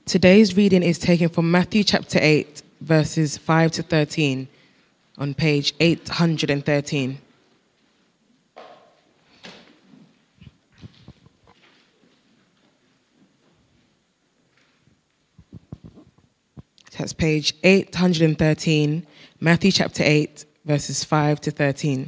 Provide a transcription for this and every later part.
Today's reading is taken from Matthew chapter 8, verses 5 to 13, on page 813. That's page 813, Matthew chapter 8, verses 5 to 13.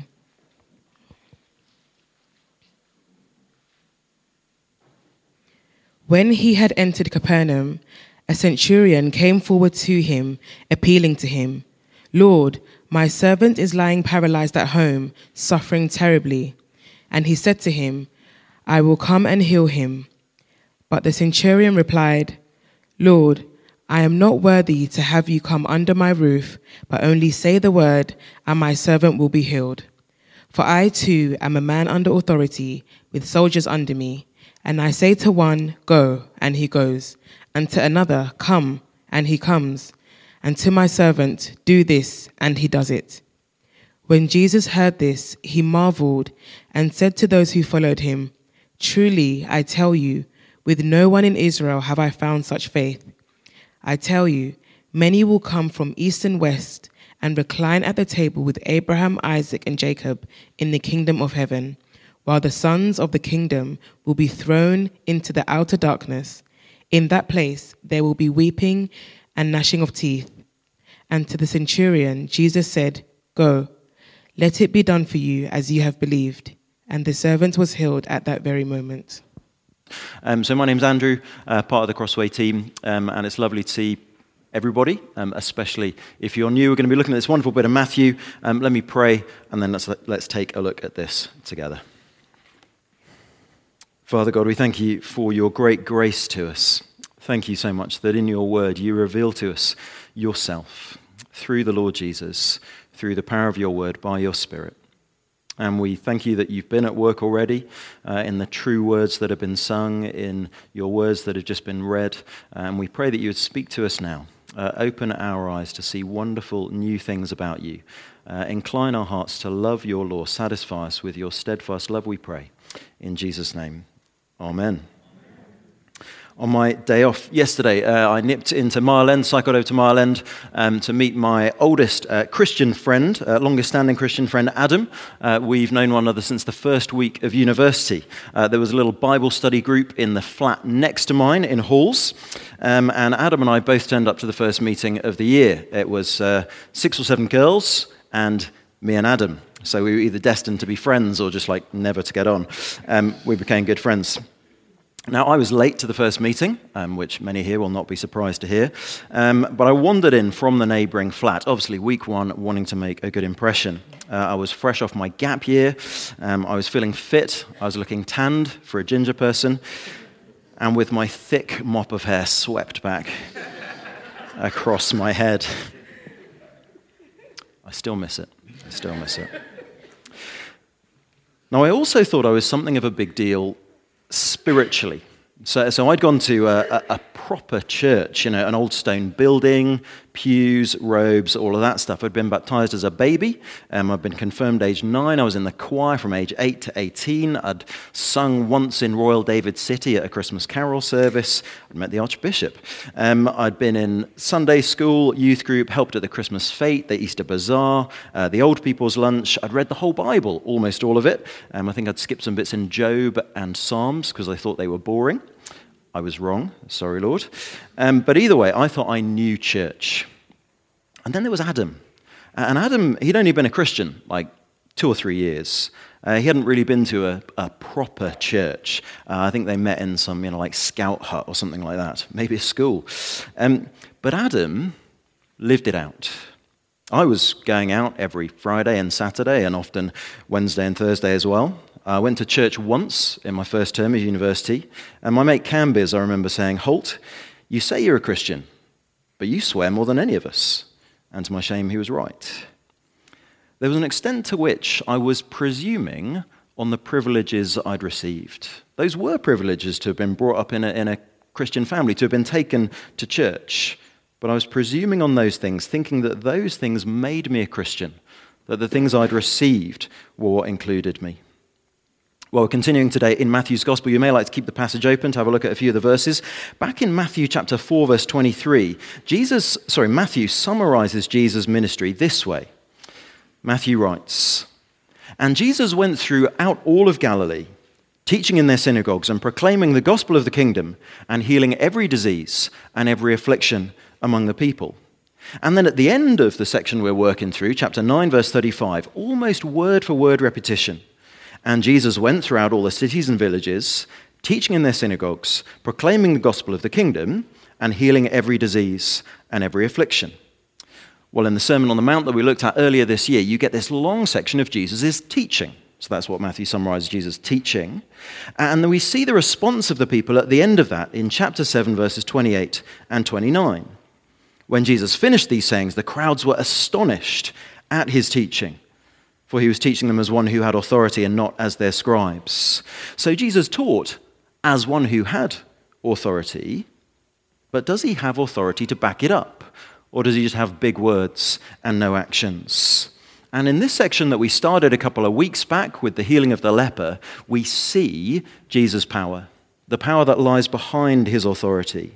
When he had entered Capernaum, a centurion came forward to him, appealing to him, "Lord, my servant is lying paralyzed at home, suffering terribly." And he said to him, "I will come and heal him." But the centurion replied, "Lord, I am not worthy to have you come under my roof, but only say the word, and my servant will be healed. For I too am a man under authority, with soldiers under me. And I say to one, 'Go,' and he goes, and to another, 'Come,' and he comes, and to my servant, 'Do this,' and he does it." When Jesus heard this, he marveled and said to those who followed him, "Truly, I tell you, with no one in Israel have I found such faith. I tell you, many will come from east and west and recline at the table with Abraham, Isaac, and Jacob in the kingdom of heaven, while the sons of the kingdom will be thrown into the outer darkness. In that place there will be weeping and gnashing of teeth." And to the centurion, Jesus said, "Go, let it be done for you as you have believed." And the servant was healed at that very moment. So my name's Andrew, part of the Crossway team, and it's lovely to see everybody, especially if you're new. We're going to be looking at this wonderful bit of Matthew. Let me pray, and then let's take a look at this together. Father God, we thank you for your great grace to us. Thank you so much that in your word you reveal to us yourself through the Lord Jesus, through the power of your word, by your Spirit. And we thank you that you've been at work already in the true words that have been sung, in your words that have just been read. And we pray that you would speak to us now. Open our eyes to see wonderful new things about you. Incline our hearts to love your law. Satisfy us with your steadfast love, we pray. In Jesus' name, amen. On my day off yesterday, I nipped into Mile End, cycled over to Mile End to meet my oldest Christian friend, longest-standing Christian friend, Adam. We've known one another since the first week of university. There was a little Bible study group in the flat next to mine in Halls, and Adam and I both turned up to the first meeting of the year. It was 6 or 7 girls and me and Adam. So we were either destined to be friends or just like never to get on. We became good friends. Now, I was late to the first meeting, which many here will not be surprised to hear, but I wandered in from the neighbouring flat, obviously week one, wanting to make a good impression. I was fresh off my gap year, I was feeling fit, I was looking tanned for a ginger person, and with my thick mop of hair swept back across my head. I still miss it. Now, I also thought I was something of a big deal spiritually. So I'd gone to a proper church, an old stone building, pews, robes, all of that stuff. I'd been baptized as a baby. I'd been confirmed age 9. I was in the choir from age 8 to 18. I'd sung once in Royal David City at a Christmas carol service. I'd met the Archbishop. I'd been in Sunday school, youth group, helped at the Christmas fete, the Easter bazaar, the old people's lunch. I'd read the whole Bible, almost all of it. I think I'd skipped some bits in Job and Psalms because I thought they were boring. I was wrong, sorry, Lord. But either way, I thought I knew church. And then there was Adam. And Adam, he'd only been a Christian, like 2 or 3 years. He hadn't really been to a proper church. I think they met in some, like Scout Hut or something like that, maybe a school. But Adam lived it out. I was going out every Friday and Saturday, and often Wednesday and Thursday as well. I went to church once in my first term of university, and my mate Cambiz, I remember saying, "Holt, you say you're a Christian, but you swear more than any of us." And to my shame, he was right. There was an extent to which I was presuming on the privileges I'd received. Those were privileges to have been brought up in a Christian family, to have been taken to church. But I was presuming on those things, thinking that those things made me a Christian, that the things I'd received were what included me. Well, we're continuing today in Matthew's Gospel. You may like to keep the passage open to have a look at a few of the verses. Back in Matthew chapter 4, verse 23, Matthew summarizes Jesus' ministry this way. Matthew writes, "And Jesus went throughout all of Galilee, teaching in their synagogues and proclaiming the gospel of the kingdom and healing every disease and every affliction among the people." And then at the end of the section we're working through, chapter 9, verse 35, almost word for word repetition. "And Jesus went throughout all the cities and villages, teaching in their synagogues, proclaiming the gospel of the kingdom, and healing every disease and every affliction." Well, in the Sermon on the Mount that we looked at earlier this year, you get this long section of Jesus' teaching. So that's what Matthew summarizes Jesus' teaching. And then we see the response of the people at the end of that in chapter 7, verses 28 and 29. When Jesus finished these sayings, the crowds were astonished at his teaching, for he was teaching them as one who had authority and not as their scribes. So Jesus taught as one who had authority, but does he have authority to back it up? Or does he just have big words and no actions? And in this section that we started a couple of weeks back with the healing of the leper, we see Jesus' power, the power that lies behind his authority.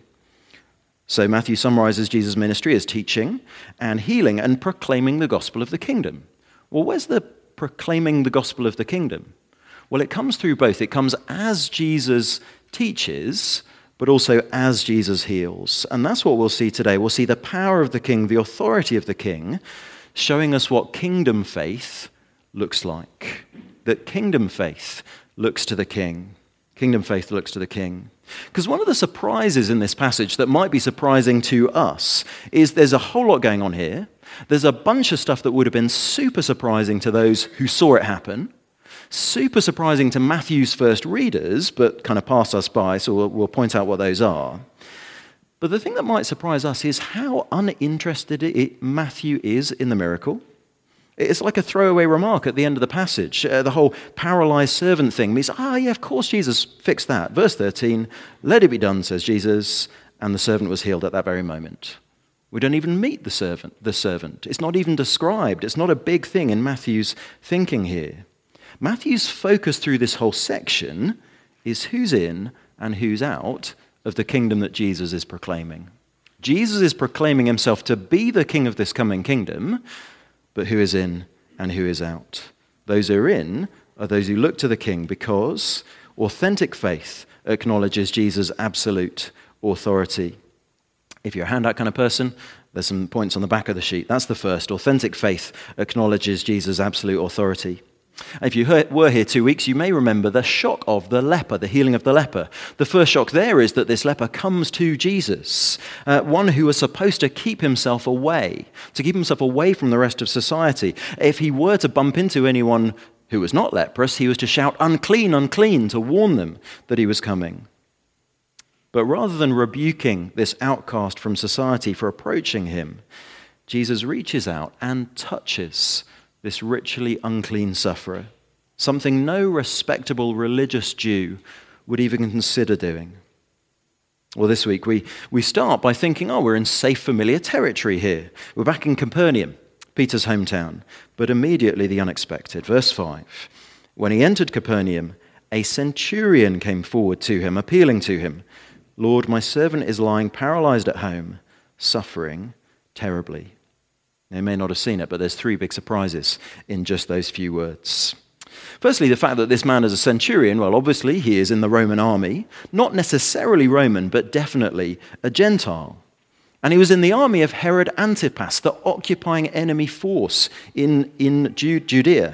So Matthew summarizes Jesus' ministry as teaching and healing and proclaiming the gospel of the kingdom. Well, where's the proclaiming the gospel of the kingdom? Well, it comes through both. It comes as Jesus teaches, but also as Jesus heals. And that's what we'll see today. We'll see the power of the king, the authority of the king, showing us what kingdom faith looks like. That kingdom faith looks to the king. Kingdom faith looks to the king. Because one of the surprises in this passage that might be surprising to us is there's a whole lot going on here. There's a bunch of stuff that would have been super surprising to those who saw it happen, super surprising to Matthew's first readers, but kind of pass us by, so we'll point out what those are. But the thing that might surprise us is how uninterested Matthew is in the miracle. It's like a throwaway remark at the end of the passage. The whole paralyzed servant thing means, yeah, of course Jesus fixed that. Verse 13, "Let it be done," says Jesus, and the servant was healed at that very moment. We don't even meet the servant. It's not even described. It's not a big thing in Matthew's thinking here. Matthew's focus through this whole section is who's in and who's out of the kingdom that Jesus is proclaiming. Jesus is proclaiming himself to be the king of this coming kingdom, but who is in and who is out? Those who are in are those who look to the king because authentic faith acknowledges Jesus' absolute authority. If you're a handout kind of person, there's some points on the back of the sheet. That's the first. Authentic faith acknowledges Jesus' absolute authority. If you were here 2 weeks, you may remember the shock of the leper, the healing of the leper. The first shock there is that this leper comes to Jesus, one who was supposed to keep himself away from the rest of society. If he were to bump into anyone who was not leprous, he was to shout, "Unclean, unclean," to warn them that he was coming. But rather than rebuking this outcast from society for approaching him, Jesus reaches out and touches this ritually unclean sufferer, something no respectable religious Jew would even consider doing. Well, this week we start by thinking, we're in safe, familiar territory here. We're back in Capernaum, Peter's hometown, but immediately the unexpected. Verse 5, "When he entered Capernaum, a centurion came forward to him, appealing to him, 'Lord, my servant is lying paralyzed at home, suffering terribly.'" You may not have seen it, but there's 3 big surprises in just those few words. Firstly, the fact that this man is a centurion, well, obviously he is in the Roman army, not necessarily Roman, but definitely a Gentile. And he was in the army of Herod Antipas, the occupying enemy force in Judea.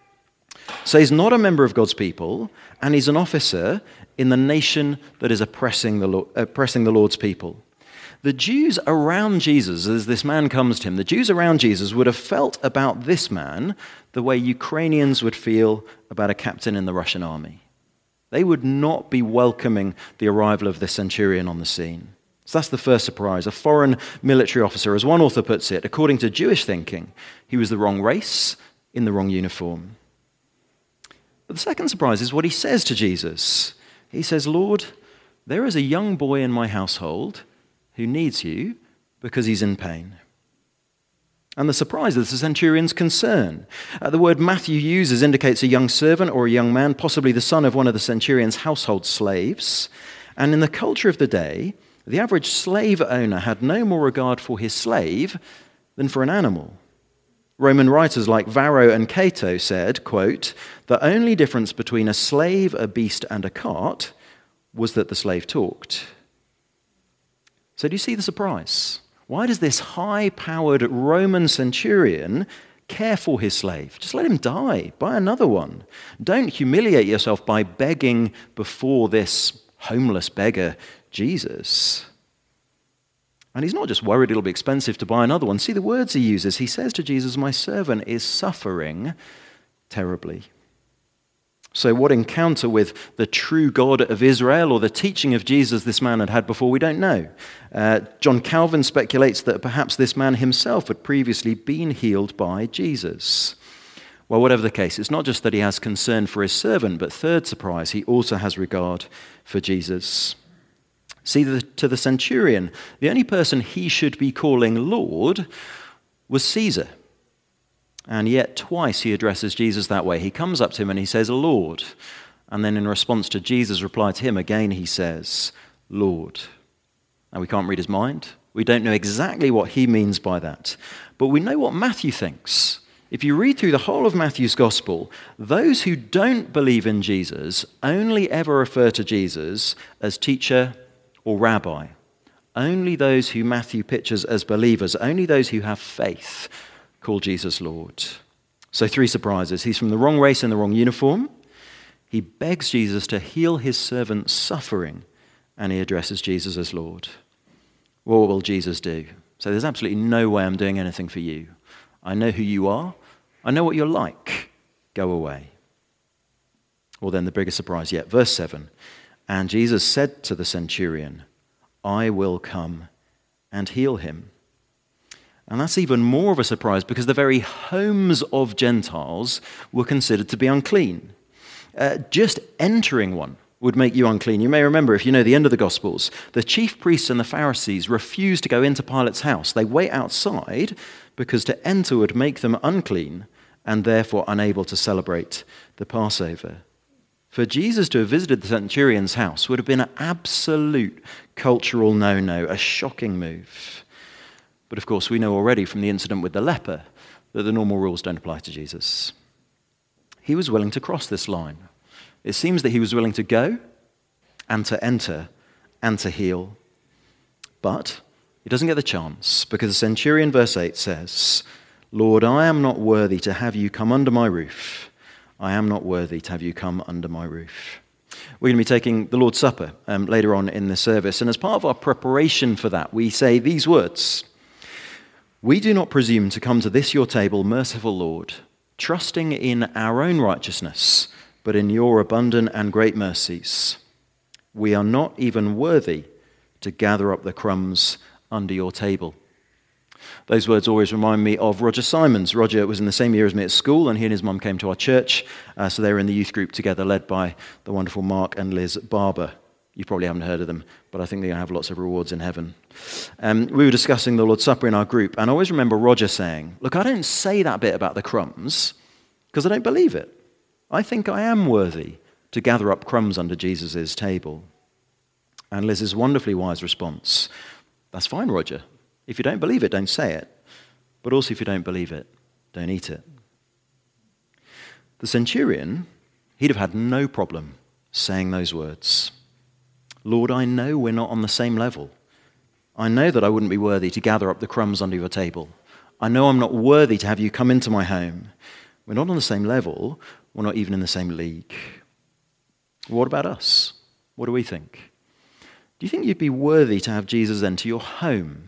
So he's not a member of God's people, and he's an officer in the nation that is oppressing the Lord's people. The Jews around Jesus, as this man comes to him, the Jews around Jesus would have felt about this man the way Ukrainians would feel about a captain in the Russian army. They would not be welcoming the arrival of the centurion on the scene. So that's the first surprise, a foreign military officer. As one author puts it, according to Jewish thinking, he was the wrong race in the wrong uniform. But the second surprise is what he says to Jesus. He says, "Lord, there is a young boy in my household who needs you because he's in pain." And the surprise is the centurion's concern. The word Matthew uses indicates a young servant or a young man, possibly the son of one of the centurion's household slaves. And in the culture of the day, the average slave owner had no more regard for his slave than for an animal. Roman writers like Varro and Cato said, quote, "The only difference between a slave, a beast, and a cart was that the slave talked." So do you see the surprise? Why does this high-powered Roman centurion care for his slave? Just let him die. Buy another one. Don't humiliate yourself by begging before this homeless beggar, Jesus. And he's not just worried it'll be expensive to buy another one. See the words he uses. He says to Jesus, "My servant is suffering terribly." So what encounter with the true God of Israel or the teaching of Jesus this man had had before, we don't know. John Calvin speculates that perhaps this man himself had previously been healed by Jesus. Well, whatever the case, it's not just that he has concern for his servant, but third surprise, he also has regard for Jesus. See, to the centurion, the only person he should be calling Lord was Caesar. And yet twice he addresses Jesus that way. He comes up to him and he says, "Lord." And then in response to Jesus' reply to him, again he says, "Lord." Now we can't read his mind. We don't know exactly what he means by that. But we know what Matthew thinks. If you read through the whole of Matthew's gospel, those who don't believe in Jesus only ever refer to Jesus as teacher or rabbi. Only those who Matthew pictures as believers, only those who have faith, call Jesus Lord. So 3 surprises. He's from the wrong race in the wrong uniform. He begs Jesus to heal his servant's suffering, and he addresses Jesus as Lord. Well, what will Jesus do? So there's absolutely no way I'm doing anything for you. I know who you are. I know what you're like. Go away. Well, then the biggest surprise yet. Verse 7. And Jesus said to the centurion, "I will come and heal him." And that's even more of a surprise because the very homes of Gentiles were considered to be unclean. Just entering one would make you unclean. You may remember, if you know the end of the Gospels, the chief priests and the Pharisees refused to go into Pilate's house. They wait outside because to enter would make them unclean and therefore unable to celebrate the Passover. For Jesus to have visited the centurion's house would have been an absolute cultural no-no, a shocking move. But of course, we know already from the incident with the leper that the normal rules don't apply to Jesus. He was willing to cross this line. It seems that he was willing to go and to enter and to heal. But he doesn't get the chance because the centurion, verse 8, says, "Lord, I am not worthy to have you come under my roof. I am not worthy to have you come under my roof." We're going to be taking the Lord's Supper later on in the service. And as part of our preparation for that, we say these words: "We do not presume to come to this your table, merciful Lord, trusting in our own righteousness, but in your abundant and great mercies. We are not even worthy to gather up the crumbs under your table." Those words always remind me of Roger Simons. Roger was in the same year as me at school, and he and his mum came to our church, so they were in the youth group together, led by the wonderful Mark and Liz Barber. You probably haven't heard of them, but I think they're going to have lots of rewards in heaven. We were discussing the Lord's Supper in our group, and I always remember Roger saying, "Look, I don't say that bit about the crumbs because I don't believe it. I think I am worthy to gather up crumbs under Jesus' table." And Liz's wonderfully wise response: "That's fine, Roger. If you don't believe it, don't say it. But also if you don't believe it, don't eat it." The centurion, he'd have had no problem saying those words. "Lord, I know we're not on the same level. I know that I wouldn't be worthy to gather up the crumbs under your table. I know I'm not worthy to have you come into my home. We're not on the same level. We're not even in the same league." What about us? What do we think? Do you think you'd be worthy to have Jesus enter your home?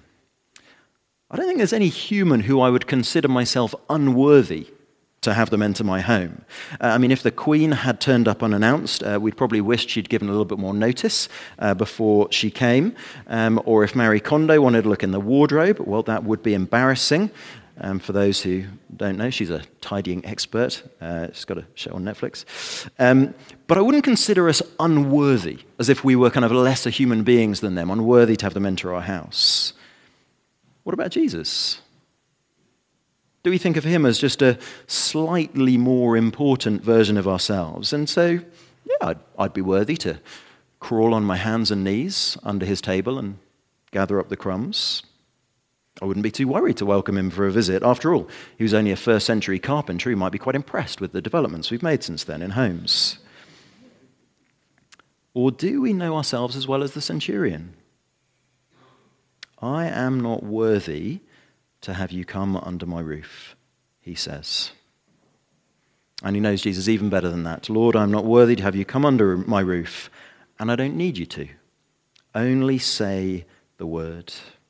I don't think there's any human who I would consider myself unworthy to have them enter my home. If the Queen had turned up unannounced, we'd probably wished she'd given a little bit more notice before she came. Or if Marie Kondo wanted to look in the wardrobe, well, that would be embarrassing. For those who don't know, she's a tidying expert. She's got a show on Netflix. But I wouldn't consider us unworthy, as if we were kind of lesser human beings than them, unworthy to have them enter our house. What about Jesus? Do we think of him as just a slightly more important version of ourselves? And so, yeah, I'd be worthy to crawl on my hands and knees under his table and gather up the crumbs. I wouldn't be too worried to welcome him for a visit. After all, he was only a first-century carpenter. He might be quite impressed with the developments we've made since then in homes. Or do we know ourselves as well as the centurion? I am not worthy to have you come under my roof, he says. And he knows Jesus even better than that. Lord, I'm not worthy to have you come under my roof, and I don't need you to. Only say the word.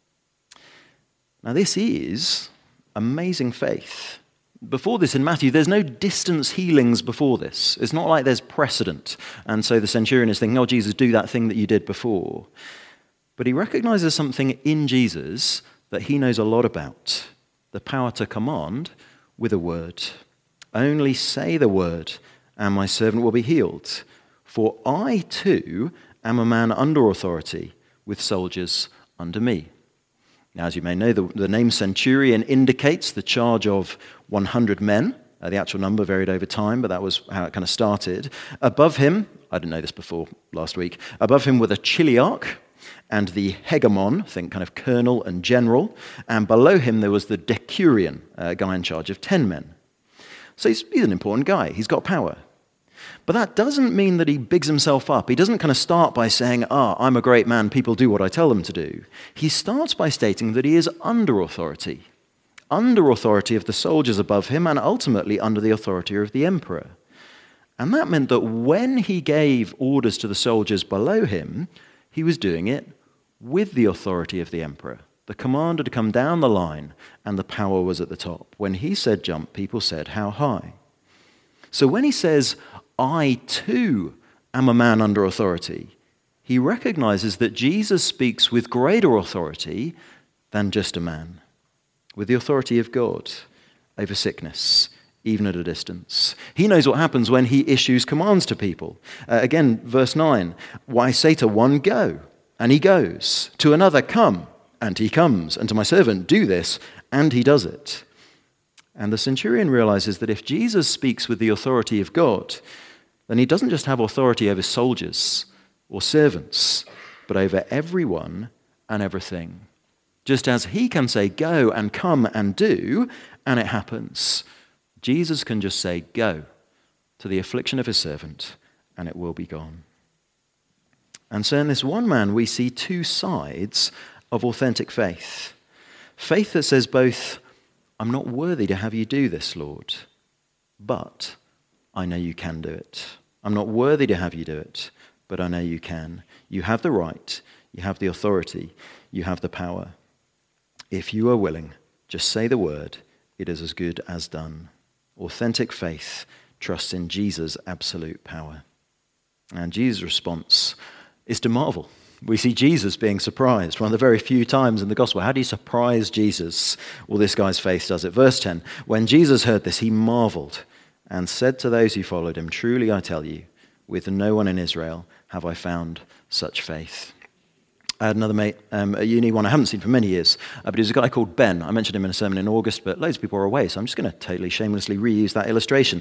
Now, this is amazing faith. Before this in Matthew, there's no distance healings before this. It's not like there's precedent. And so the centurion is thinking, oh, Jesus, do that thing that you did before. But he recognizes something in Jesus that he knows a lot about, the power to command with a word. Only say the word, and my servant will be healed. For I too am a man under authority, with soldiers under me. Now, as you may know, the name centurion indicates the charge of 100 men. The actual number varied over time, but that was how it kind of started. Above him, I didn't know this before last week, above him were the chiliarch and the hegemon, think kind of colonel and general, and below him there was the decurion, a guy in charge of 10 men. So he's an important guy. He's got power. But that doesn't mean that he bigs himself up. He doesn't kind of start by saying, I'm a great man, people do what I tell them to do. He starts by stating that he is under authority of the soldiers above him, and ultimately under the authority of the emperor. And that meant that when he gave orders to the soldiers below him, he was doing it with the authority of the emperor. The command had come down the line, and the power was at the top. When he said jump, people said, how high? So when he says, I too am a man under authority, he recognizes that Jesus speaks with greater authority than just a man, with the authority of God over sickness, even at a distance. He knows what happens when he issues commands to people. Again, verse 9, I say to one, go, and he goes. To another, come, and he comes. And to my servant, do this, and he does it. And the centurion realizes that if Jesus speaks with the authority of God, then he doesn't just have authority over soldiers or servants, but over everyone and everything. Just as he can say, go and come and do, and it happens, Jesus can just say, go to the affliction of his servant, and it will be gone. And so in this one man, we see two sides of authentic faith. Faith that says both, I'm not worthy to have you do this, Lord, but I know you can do it. I'm not worthy to have you do it, but I know you can. You have the right, you have the authority, you have the power. If you are willing, just say the word, it is as good as done. Authentic faith trusts in Jesus' absolute power. And Jesus' response is to marvel. We see Jesus being surprised, one of the very few times in the gospel. How do you surprise Jesus? Well, this guy's faith does it. Verse 10, when Jesus heard this, he marveled and said to those who followed him, truly I tell you, with no one in Israel have I found such faith. I had another mate at uni, one I haven't seen for many years, but he was a guy called Ben. I mentioned him in a sermon in August, but loads of people are away, so I'm just going to totally shamelessly reuse that illustration.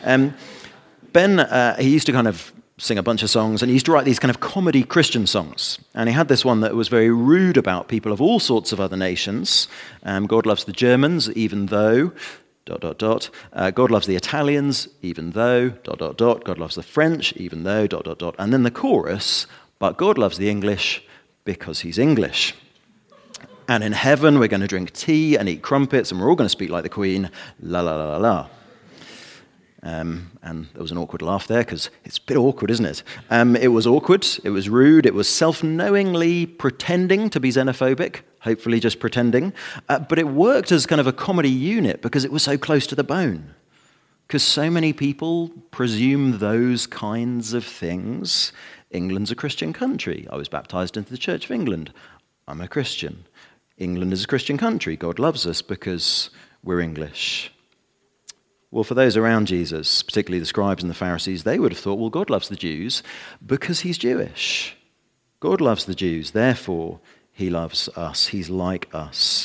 Ben, he used to kind of sing a bunch of songs, and he used to write these kind of comedy Christian songs. And he had this one that was very rude about people of all sorts of other nations. God loves the Germans, even though... ... God loves the Italians, even though... ... God loves the French, even though... ... And then the chorus, but God loves the English because he's English. And in heaven, we're going to drink tea and eat crumpets, and we're all going to speak like the Queen, la la la la la. And there was an awkward laugh there, because it's a bit awkward, isn't it? It was awkward, it was rude, it was self-knowingly pretending to be xenophobic, hopefully just pretending, but it worked as kind of a comedy unit because it was so close to the bone. Because so many people presume those kinds of things. England's a Christian country. I was baptized into the Church of England. I'm a Christian. England is a Christian country. God loves us because we're English. Well, for those around Jesus, particularly the scribes and the Pharisees, they would have thought, well, God loves the Jews because he's Jewish. God loves the Jews, therefore he loves us. He's like us.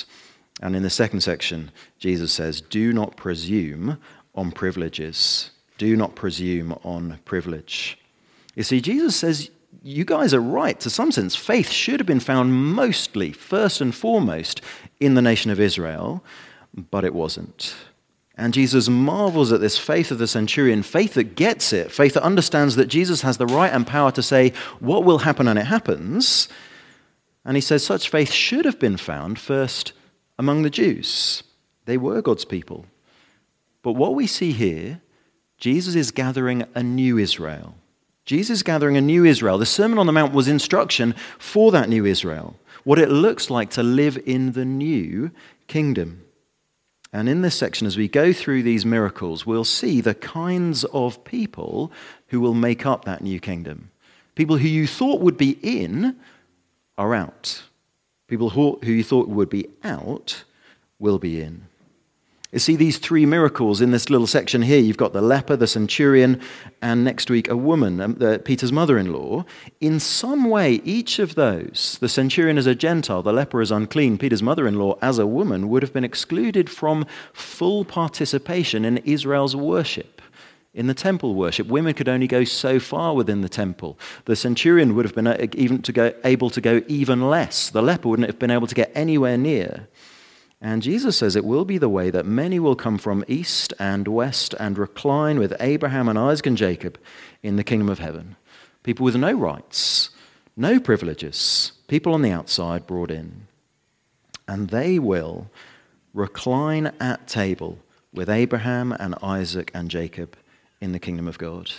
And in the second section, Jesus says, do not presume on privileges. Do not presume on privilege. You see, Jesus says, you guys are right. To some sense, faith should have been found mostly, first and foremost, in the nation of Israel, but it wasn't. And Jesus marvels at this faith of the centurion, faith that gets it, faith that understands that Jesus has the right and power to say what will happen, and it happens. And he says such faith should have been found first among the Jews. They were God's people. But what we see here, Jesus is gathering a new Israel. Jesus is gathering a new Israel. The Sermon on the Mount was instruction for that new Israel, what it looks like to live in the new kingdom. And in this section, as we go through these miracles, we'll see the kinds of people who will make up that new kingdom. People who you thought would be in are out. People who you thought would be out will be in. You see these three miracles in this little section here. You've got the leper, the centurion, and next week a woman, Peter's mother-in-law. In some way, each of those, the centurion as a Gentile, the leper as unclean, Peter's mother-in-law as a woman, would have been excluded from full participation in Israel's worship. In the temple worship, women could only go so far within the temple. The centurion would have been able to go even less. The leper wouldn't have been able to get anywhere near. And Jesus says it will be the way that many will come from east and west and recline with Abraham and Isaac and Jacob in the kingdom of heaven. People with no rights, no privileges, people on the outside brought in. And they will recline at table with Abraham and Isaac and Jacob in the kingdom of God.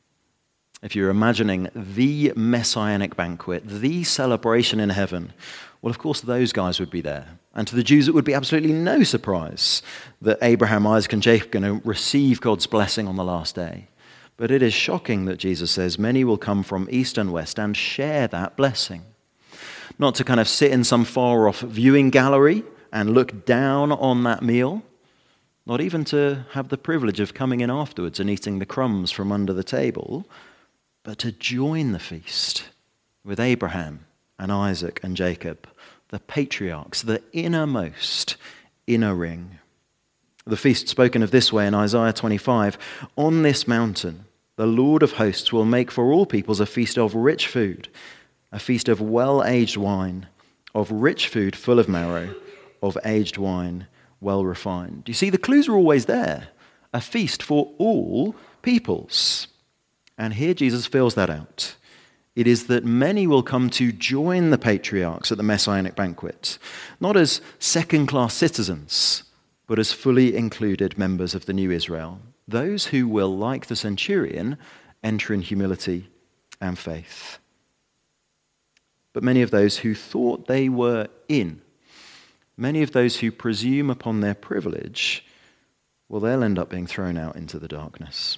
If you're imagining the messianic banquet, the celebration in heaven, well, of course, those guys would be there. And to the Jews, it would be absolutely no surprise that Abraham, Isaac, and Jacob are going to receive God's blessing on the last day. But it is shocking that Jesus says many will come from east and west and share that blessing. Not to kind of sit in some far-off viewing gallery and look down on that meal. Not even to have the privilege of coming in afterwards and eating the crumbs from under the table, but to join the feast with Abraham and Isaac and Jacob, the patriarchs, the innermost inner ring. The feast spoken of this way in Isaiah 25, on this mountain, the Lord of hosts will make for all peoples a feast of rich food, a feast of well-aged wine, of rich food full of marrow, of aged wine well refined. You see, the clues are always there. A feast for all peoples. And here Jesus fills that out. It is that many will come to join the patriarchs at the messianic banquet, not as second-class citizens, but as fully included members of the new Israel. Those who will, like the centurion, enter in humility and faith. But many of those who thought they were in, many of those who presume upon their privilege, well, they'll end up being thrown out into the darkness.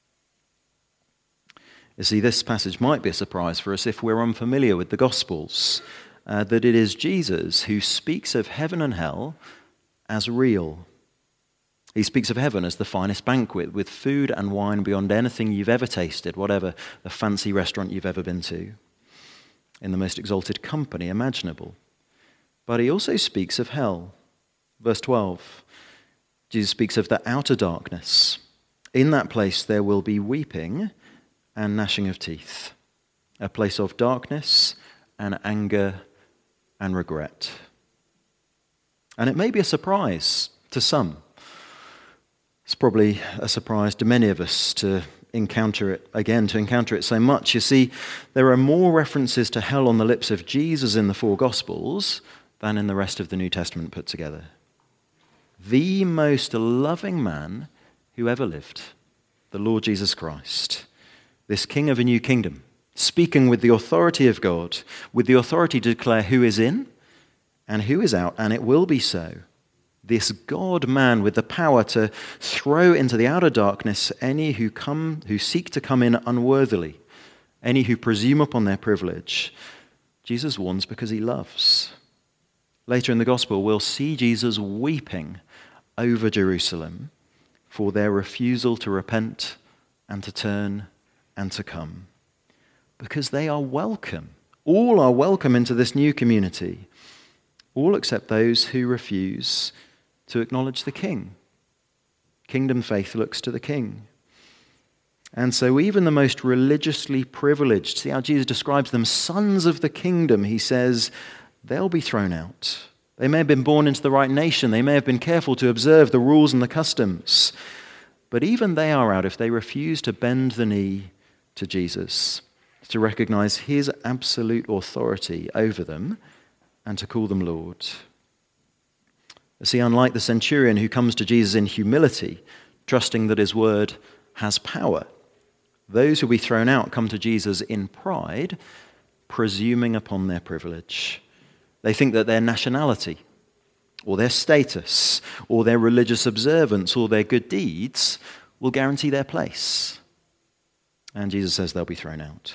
You see, this passage might be a surprise for us if we're unfamiliar with the Gospels, that it is Jesus who speaks of heaven and hell as real. He speaks of heaven as the finest banquet with food and wine beyond anything you've ever tasted, whatever the fancy restaurant you've ever been to, in the most exalted company imaginable. But he also speaks of hell. Verse 12, Jesus speaks of the outer darkness. In that place there will be weeping and gnashing of teeth, a place of darkness and anger and regret. And it may be a surprise to some. It's probably a surprise to many of us to encounter it so much. You see, there are more references to hell on the lips of Jesus in the four Gospels than in the rest of the New Testament put together. The most loving man who ever lived, the Lord Jesus Christ, this King of a new kingdom, speaking with the authority of God, with the authority to declare who is in and who is out, and it will be so. This God-man with the power to throw into the outer darkness any who seek to come in unworthily, any who presume upon their privilege. Jesus warns because he loves. Later in the gospel, we'll see Jesus weeping over Jerusalem for their refusal to repent and to turn and to come. Because they are welcome. All are welcome into this new community. all except those who refuse to acknowledge the king. Kingdom faith looks to the king. And so even the most religiously privileged, see how Jesus describes them, sons of the kingdom, he says, they'll be thrown out. They may have been born into the right nation. They may have been careful to observe the rules and the customs. But even they are out if they refuse to bend the knee to Jesus, to recognize his absolute authority over them and to call them Lord. See, unlike the centurion who comes to Jesus in humility, trusting that his word has power, those who will be thrown out come to Jesus in pride, presuming upon their privilege. They think that their nationality, or their status, or their religious observance, or their good deeds will guarantee their place. And Jesus says they'll be thrown out.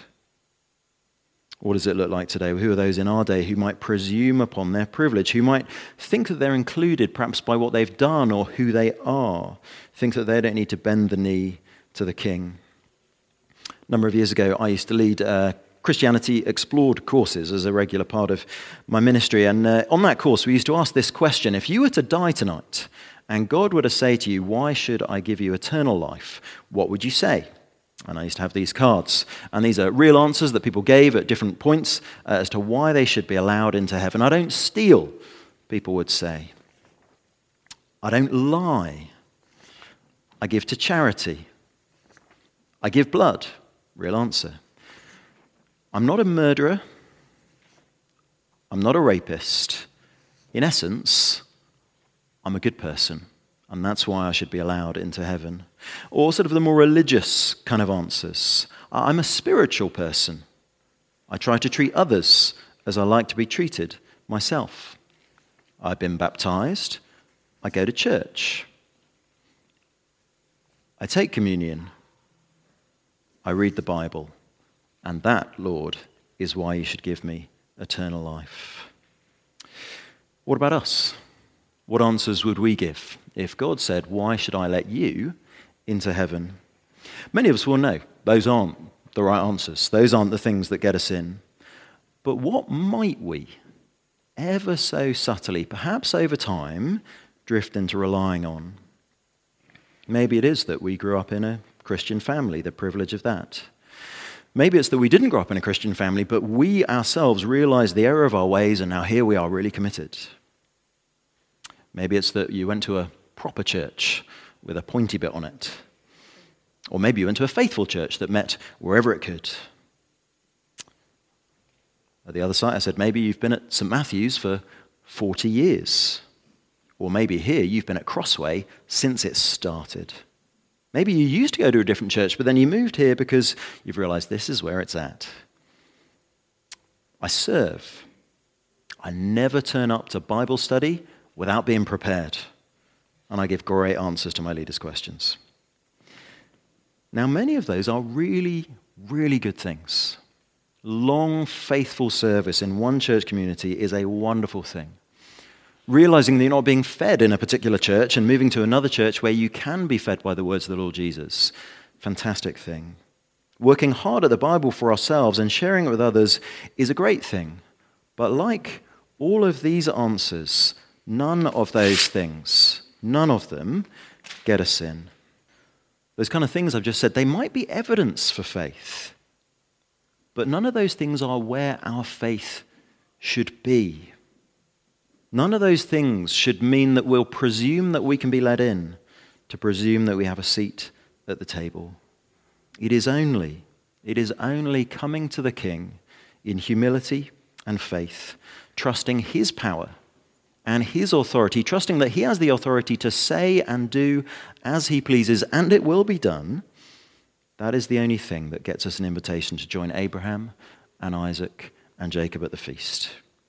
What does it look like today? Who are those in our day who might presume upon their privilege, who might think that they're included perhaps by what they've done or who they are, think that they don't need to bend the knee to the king? A number of years ago, I used to lead Christianity Explored courses as a regular part of my ministry. And on that course, we used to ask this question: if you were to die tonight and God were to say to you, "Why should I give you eternal life?" what would you say? And I used to have these cards. And these are real answers that people gave at different points as to why they should be allowed into heaven. I don't steal, people would say. I don't lie. I give to charity. I give blood. Real answer. I'm not a murderer. I'm not a rapist. In essence, I'm a good person, and that's why I should be allowed into heaven. Or sort of the more religious kind of answers. I'm a spiritual person. I try to treat others as I like to be treated myself. I've been baptized. I go to church. I take communion. I read the Bible. And that, Lord, is why you should give me eternal life. What about us? What answers would we give if God said, "Why should I let you into heaven?" Many of us will know those aren't the right answers. Those aren't the things that get us in. But what might we, ever so subtly, perhaps over time, drift into relying on? Maybe it is that we grew up in a Christian family, the privilege of that. Maybe it's that we didn't grow up in a Christian family, but we ourselves realized the error of our ways, and now here we are really committed. Maybe it's that you went to a proper church with a pointy bit on it. Or maybe you went to a faithful church that met wherever it could. At the other side, I said, maybe you've been at St. Matthew's for 40 years. Or maybe here you've been at Crossway since it started. Maybe you used to go to a different church, but then you moved here because you've realized this is where it's at. I serve. I never turn up to Bible study without being prepared. And I give great answers to my leaders' questions. Now, many of those are really, really good things. Long, faithful service in one church community is a wonderful thing. Realizing that you're not being fed in a particular church and moving to another church where you can be fed by the words of the Lord Jesus. Fantastic thing. Working hard at the Bible for ourselves and sharing it with others is a great thing. But like all of these answers, none of those things, none of them get us in. Those kind of things I've just said, they might be evidence for faith. But none of those things are where our faith should be. None of those things should mean that we'll presume that we can be let in, to presume that we have a seat at the table. It is only coming to the King in humility and faith, trusting his power and his authority, trusting that he has the authority to say and do as he pleases, and it will be done. That is the only thing that gets us an invitation to join Abraham and Isaac and Jacob at the feast.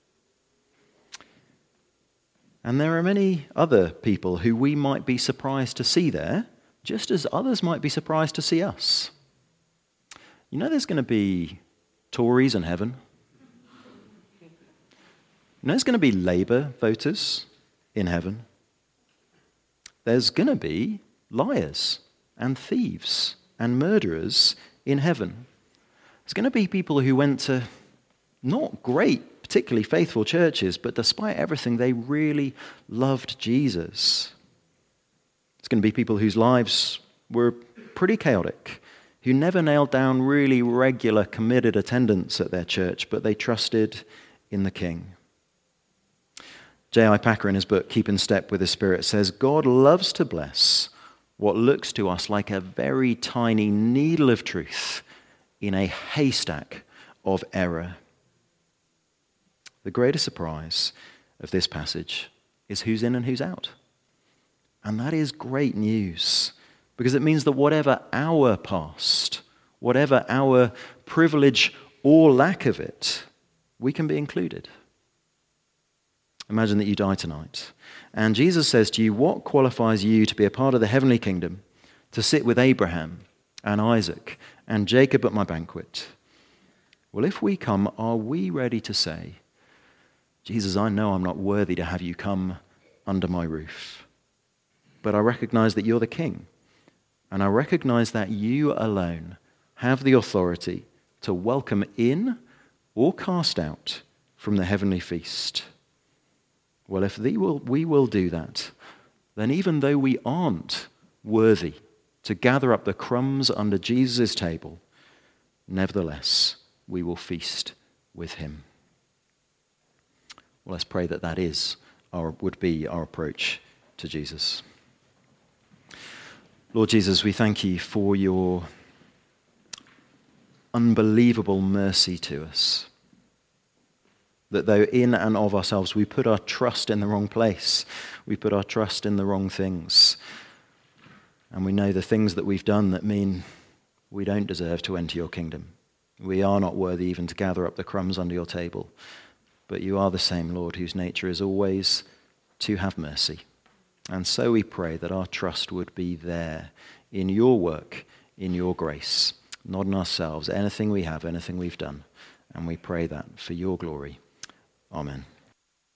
And there are many other people who we might be surprised to see there, just as others might be surprised to see us. You know there's going to be Tories in heaven. You know there's going to be Labour voters in heaven. There's going to be liars and thieves and murderers in heaven. There's going to be people who went to not great particularly faithful churches, but despite everything, they really loved Jesus. It's going to be people whose lives were pretty chaotic, who never nailed down really regular, committed attendance at their church, but they trusted in the King. J.I. Packer, in his book, Keep in Step with the Spirit, says, God loves to bless what looks to us like a very tiny needle of truth in a haystack of error. The greatest surprise of this passage is who's in and who's out. And that is great news, because it means that whatever our past, whatever our privilege or lack of it, we can be included. Imagine that you die tonight, and Jesus says to you, what qualifies you to be a part of the heavenly kingdom, to sit with Abraham and Isaac and Jacob at my banquet? Well, if we come, are we ready to say, Jesus, I know I'm not worthy to have you come under my roof, but I recognize that you're the King, and I recognize that you alone have the authority to welcome in or cast out from the heavenly feast. Well, if we will do that, then even though we aren't worthy to gather up the crumbs under Jesus' table, nevertheless, we will feast with him. Well, let's pray that would be our approach to Jesus. Lord Jesus, we thank you for your unbelievable mercy to us. That though in and of ourselves we put our trust in the wrong place, we put our trust in the wrong things, and we know the things that we've done that mean we don't deserve to enter your kingdom. We are not worthy even to gather up the crumbs under your table. But you are the same, Lord, whose nature is always to have mercy. And so we pray that our trust would be there in your work, in your grace, not in ourselves, anything we have, anything we've done. And we pray that for your glory. Amen.